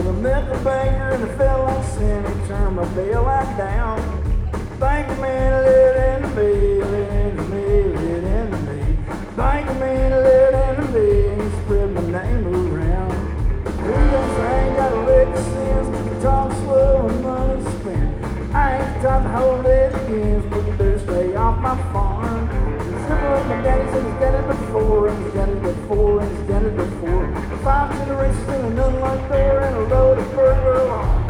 Well, I met the banker and I felt like sin. He turned my bailout down. Banker man lit into me, lit into me, lit into me. Banker man lit into me, and he spread my name around. We ain't got a lick of sins, talk slow and money spent. I ain't taught the whole lit again, but you better stay off my farm. Simple as my daddy said he's done it before, and he's done it before, and he's done it before. 5 generations in an unlocked door and a load of burglar alarm.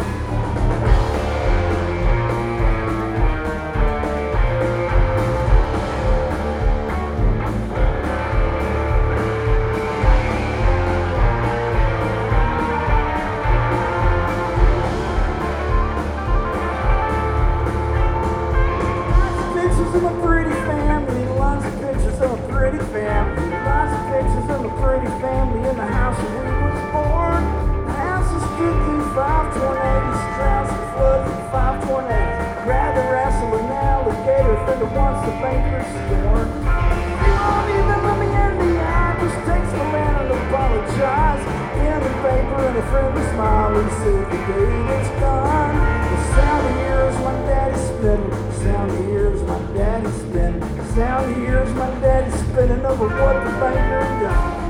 Of a pretty family, lots of pictures of a pretty family, lots of pictures of a pretty family in the house where we was born. The house is stood through 5 tornadoes, droughts and floods and 5 tornadoes. Rather wrestle an alligator than the ones the bankers scorn. You won't even look me in the eye, just takes the man and apologize. In the paper and a friendly smile, he said the day is done. The sound of ears my daddy spinning, the sound of ears my daddy spinning, the sound of ears my daddy spinning over what the banker done.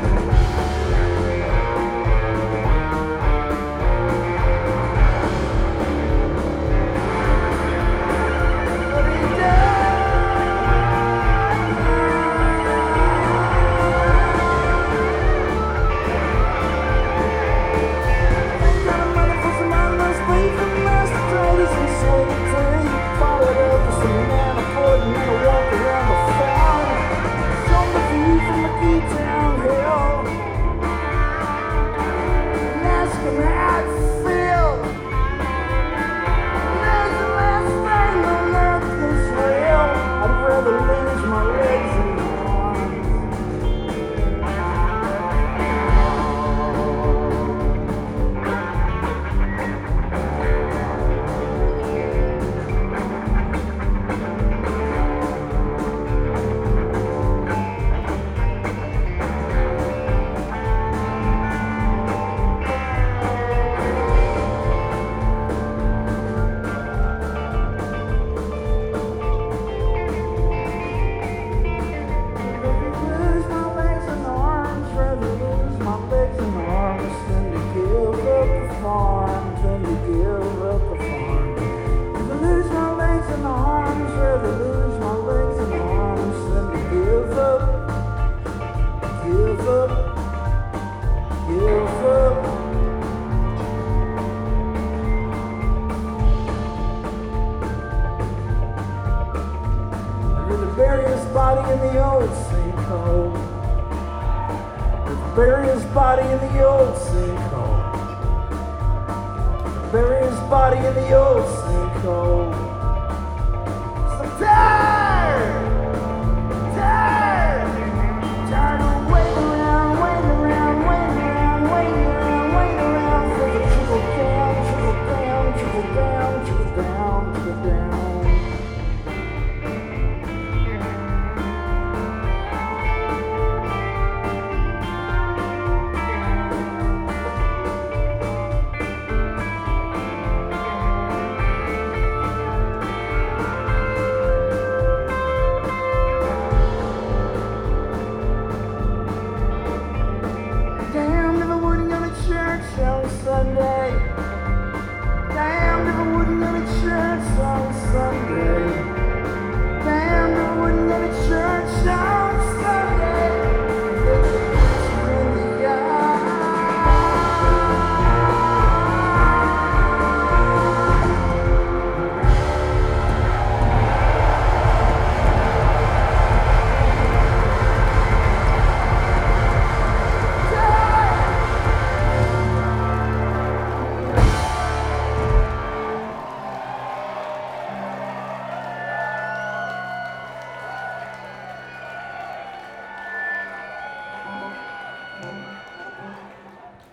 Bury his body in the old sinkhole. Bury his body in the old sinkhole. Bury his body in the old sinkhole.